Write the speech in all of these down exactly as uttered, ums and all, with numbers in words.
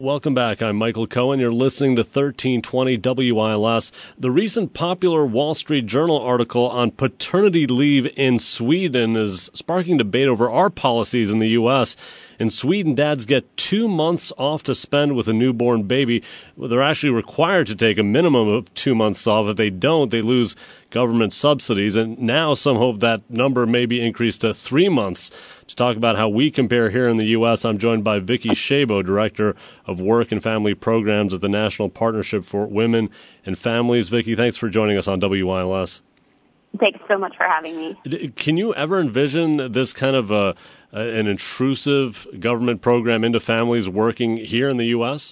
Welcome back. I'm Michael Cohen. You're listening to thirteen twenty W I L S. The recent popular Wall Street Journal article on paternity leave in Sweden is sparking debate over our policies in the U S. In Sweden, dads get two months off to spend with a newborn baby. They're actually required to take a minimum of two months off. If they don't, they lose government subsidies. And now some hope that number may be increased to three months. To talk about how we compare here in the U S, I'm joined by Vicki Szabo, Director of Work and Family Programs at the National Partnership for Women and Families. Vicki, thanks for joining us on W I L S. Thanks so much for having me. Can you ever envision this kind of a, an intrusive government program into families working here in the U S?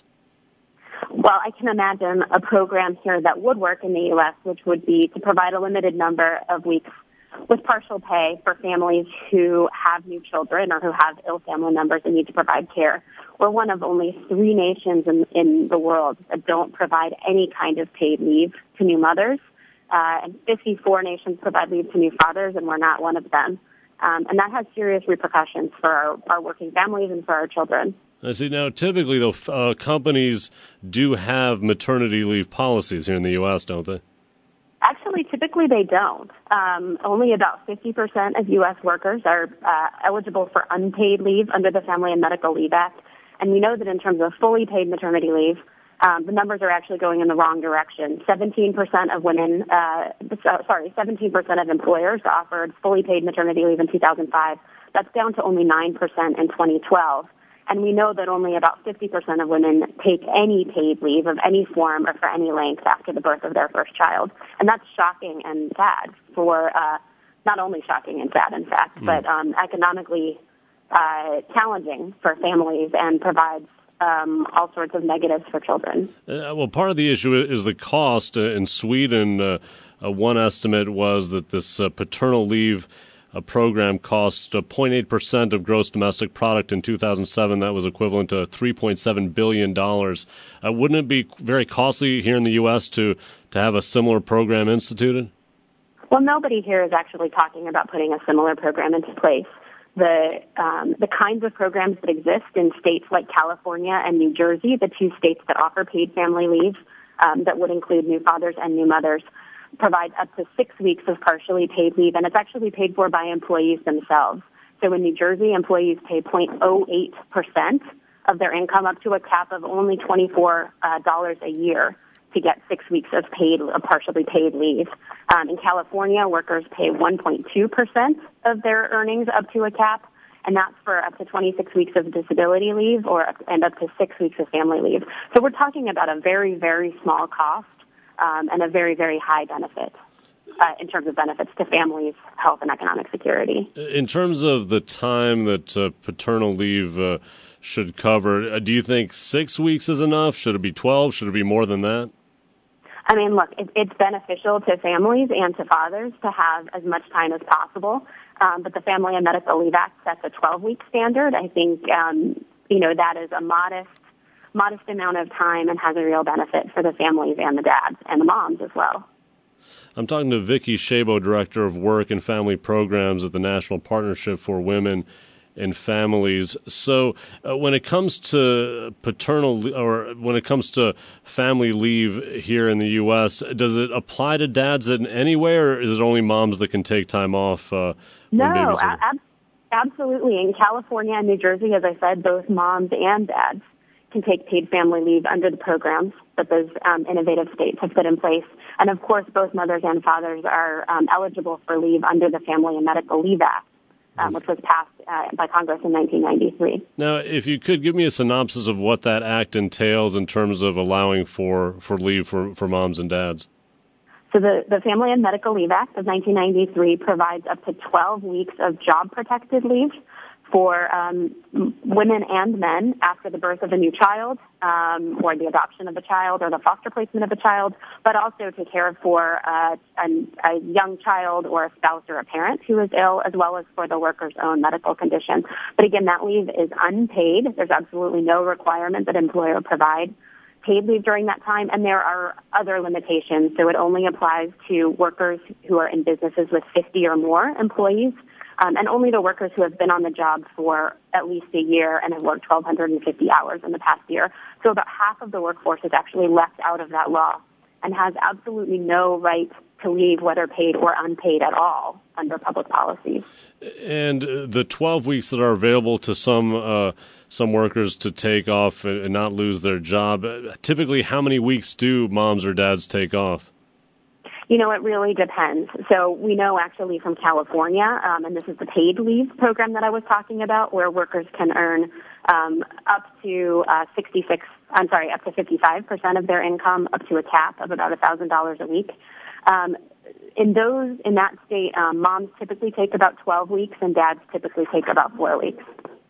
Well, I can imagine a program here that would work in the U S, which would be to provide a limited number of weeks with partial pay for families who have new children or who have ill family members and need to provide care. We're one of only three nations in, in the world that don't provide any kind of paid leave to new mothers. Uh, and fifty-four nations provide leave to new fathers, and we're not one of them. Um, and that has serious repercussions for our, our working families and for our children. I see. Now, typically, though, uh, companies do have maternity leave policies here in the U S, don't they? Actually, typically they don't. Um, only about fifty percent of U S workers are uh, eligible for unpaid leave under the Family and Medical Leave Act. And we know that in terms of fully paid maternity leave, um, the numbers are actually going in the wrong direction. seventeen percent of women, uh, sorry, seventeen percent of employers offered fully paid maternity leave in two thousand five. That's down to only nine percent in twenty twelve. And we know that only about fifty percent of women take any paid leave of any form or for any length after the birth of their first child. And that's shocking and sad for, uh, not only shocking and sad, in fact, mm. but um, economically uh, challenging for families and provides um, all sorts of negatives for children. Uh, well, part of the issue is the cost. Uh, in Sweden, uh, uh, one estimate was that this uh, paternal leave A program cost zero point eight percent of gross domestic product in two thousand seven. That was equivalent to three point seven billion dollars. Uh, wouldn't it be very costly here in the U S to, to have a similar program instituted? Well, nobody here is actually talking about putting a similar program into place. The um, the kinds of programs that exist in states like California and New Jersey, the two states that offer paid family leave, um, that would include new fathers and new mothers, provide up to six weeks of partially paid leave, and it's actually paid for by employees themselves. So in New Jersey, employees pay zero point zero eight percent of their income up to a cap of only twenty-four dollars a year to get six weeks of paid, of partially paid leave. Um, in California, workers pay one point two percent of their earnings up to a cap, and that's for up to twenty-six weeks of disability leave or and up to six weeks of family leave. So we're talking about a very, very small cost Um, and a very, very high benefit uh, in terms of benefits to families, health, and economic security. In terms of the time that uh, paternal leave uh, should cover, uh, do you think six weeks is enough? Should it be twelve? Should it be more than that? I mean, look, it, it's beneficial to families and to fathers to have as much time as possible, um, but the Family and Medical Leave Act sets a twelve-week standard. I think, um, you know, that is a modest modest amount of time and has a real benefit for the families and the dads and the moms as well. I'm talking to Vicki Szabo, Director of Work and Family Programs at the National Partnership for Women and Families. So uh, when it comes to paternal or when it comes to family leave here in the U S, does it apply to dads in any way, or is it only moms that can take time off? Uh, no, when babies are... ab- absolutely. In California and New Jersey, as I said, both moms and dads can take paid family leave under the programs that those um, innovative states have put in place. And of course, both mothers and fathers are um, eligible for leave under the Family and Medical Leave Act, um, which was passed uh, by Congress in nineteen ninety-three. Now, if you could give me a synopsis of what that act entails in terms of allowing for, for leave for, for moms and dads. So the, the Family and Medical Leave Act of nineteen ninety-three provides up to twelve weeks of job-protected leave for um, women and men after the birth of a new child, um, or the adoption of a child, or the foster placement of a child, but also to care for uh, a, a young child or a spouse or a parent who is ill, as well as for the worker's own medical condition. But again, that leave is unpaid. There's absolutely no requirement that employer provide paid leave during that time, and there are other limitations. So it only applies to workers who are in businesses with fifty or more employees. Um, and only the workers who have been on the job for at least a year and have worked twelve fifty hours in the past year. So about half of the workforce is actually left out of that law and has absolutely no right to leave, whether paid or unpaid at all, under public policies. And the twelve weeks that are available to some uh, some workers to take off and not lose their job, typically how many weeks do moms or dads take off? You know, it really depends. So we know actually from California, um, and this is the paid leave program that I was talking about, where workers can earn um, up to uh, sixty-six, I'm sorry, up to fifty-five percent of their income, up to a cap of about one thousand dollars a week. Um, in those, in that state, um, moms typically take about twelve weeks and dads typically take about four weeks.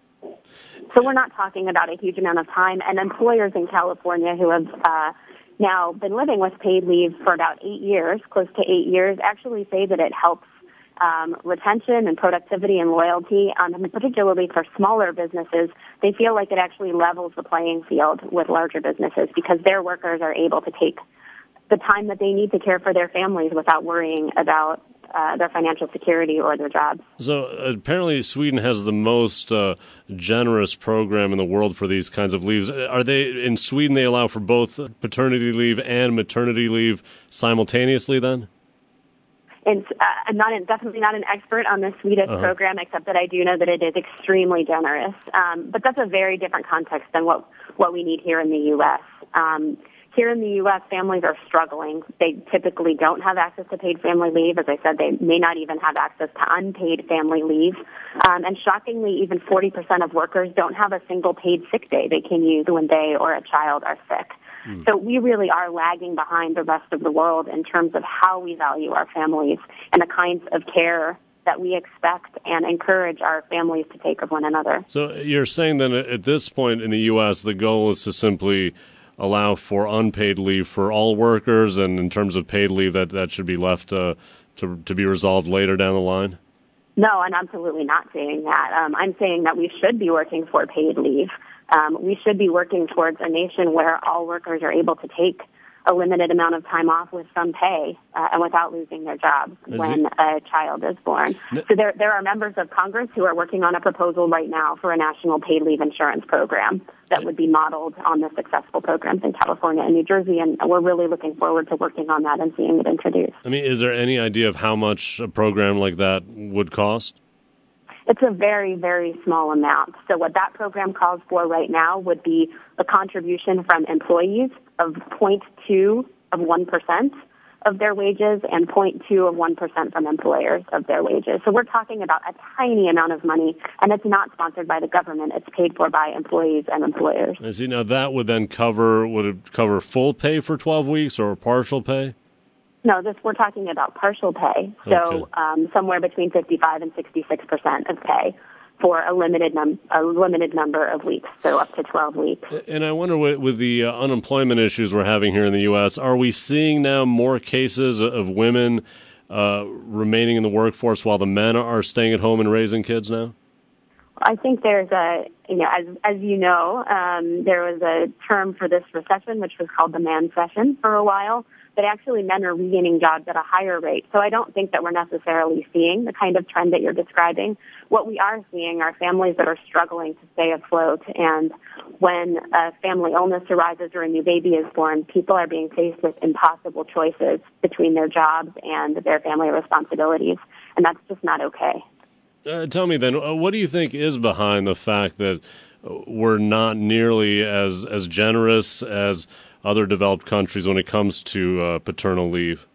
So we're not talking about a huge amount of time, and employers in California who have uh, now been living with paid leave for about eight years, close to eight years, actually say that it helps um, retention and productivity and loyalty, um, and particularly for smaller businesses. They feel like it actually levels the playing field with larger businesses because their workers are able to take the time that they need to care for their families without worrying about uh, their financial security or their jobs. So apparently Sweden has the most uh, generous program in the world for these kinds of leaves. Are they, in Sweden, they allow for both paternity leave and maternity leave simultaneously then? And uh, I'm not in, definitely not an expert on the Swedish uh-huh. program, except that I do know that it is extremely generous. Um, but that's a very different context than what, what we need here in the U S. Um, Here in the U S, families are struggling. They typically don't have access to paid family leave. As I said, they may not even have access to unpaid family leave. Um, and shockingly, even forty percent of workers don't have a single paid sick day they can use when they or a child are sick. Mm. So we really are lagging behind the rest of the world in terms of how we value our families and the kinds of care that we expect and encourage our families to take of one another. So you're saying that at this point in the U S, the goal is to simply allow for unpaid leave for all workers, and in terms of paid leave, that, that should be left uh, to to be resolved later down the line? No, I'm absolutely not saying that. Um, I'm saying that we should be working for paid leave. Um, we should be working towards a nation where all workers are able to take a limited amount of time off with some pay uh, and without losing their jobs is when it? a child is born. No. So there, there are members of Congress who are working on a proposal right now for a national paid leave insurance program that would be modeled on the successful programs in California and New Jersey, and we're really looking forward to working on that and seeing it introduced. I mean, is there any idea of how much a program like that would cost? It's a very, very small amount. So what that program calls for right now would be a contribution from employees of zero point two of one percent of their wages and zero point two of one percent from employers of their wages. So we're talking about a tiny amount of money, and it's not sponsored by the government. It's paid for by employees and employers. I see. Now that would then cover, would it cover full pay for twelve weeks or partial pay? No, this we're talking about partial pay, so okay. um, somewhere between fifty-five and sixty-six percent of pay for a limited num- a limited number of weeks, so up to twelve weeks. And I wonder, with the uh, unemployment issues we're having here in the U S, are we seeing now more cases of women uh, remaining in the workforce while the men are staying at home and raising kids now? I think there's a, you know, as as you know, um, there was a term for this recession, which was called the man session for a while, but actually men are regaining jobs at a higher rate. So I don't think that we're necessarily seeing the kind of trend that you're describing. What we are seeing are families that are struggling to stay afloat, and when a family illness arises or a new baby is born, people are being faced with impossible choices between their jobs and their family responsibilities, and that's just not okay. Uh, tell me then, what do you think is behind the fact that we're not nearly as as generous as other developed countries when it comes to uh, paternal leave?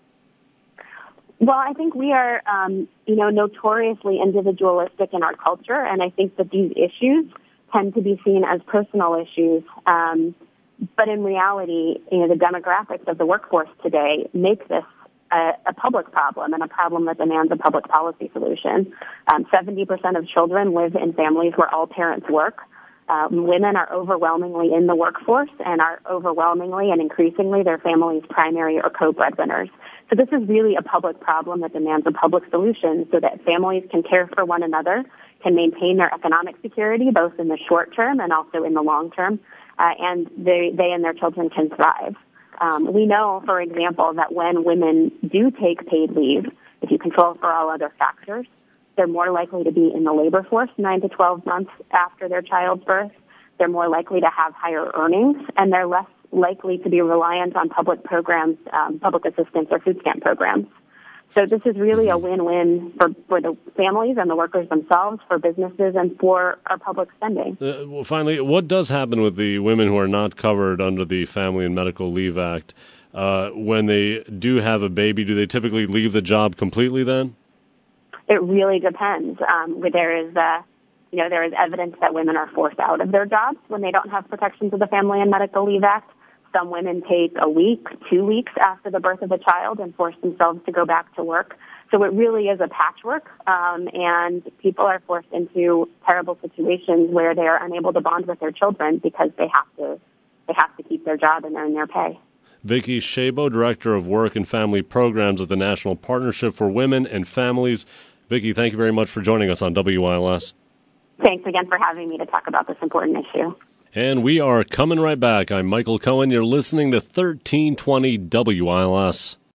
Well, I think we are, um, you know, notoriously individualistic in our culture, and I think that these issues tend to be seen as personal issues. Um, but in reality, you know, the demographics of the workforce today make this a, a public problem and a problem that demands a public policy solution. Um, seventy percent of children live in families where all parents work. Um, women are overwhelmingly in the workforce and are overwhelmingly and increasingly their family's primary or co-breadwinners. So this is really a public problem that demands a public solution so that families can care for one another, can maintain their economic security both in the short term and also in the long term, uh, and they, they and their children can thrive. Um, we know, for example, that when women do take paid leave, if you control for all other factors, They're more likely to be in the labor force nine to twelve months after their child's birth. They're more likely to have higher earnings, and they're less likely to be reliant on public programs, um, public assistance or food stamp programs. So this is really a win-win for, for the families and the workers themselves, for businesses, and for our public spending. Uh, well, finally, what does happen with the women who are not covered under the Family and Medical Leave Act? Uh, when they do have a baby, do they typically leave the job completely then? It really depends. Um, where there is, uh, you know, there is evidence that women are forced out of their jobs when they don't have protections of the Family and Medical Leave Act. Some women take a week, two weeks after the birth of a child and force themselves to go back to work. So it really is a patchwork, um, and people are forced into terrible situations where they are unable to bond with their children because they have to they have to keep their job and earn their pay. Vicki Shabo, Director of Work and Family Programs at the National Partnership for Women and Families. Vicki, thank you very much for joining us on W I L S. Thanks again for having me to talk about this important issue. And we are coming right back. I'm Michael Cohen. You're listening to thirteen twenty W I L S.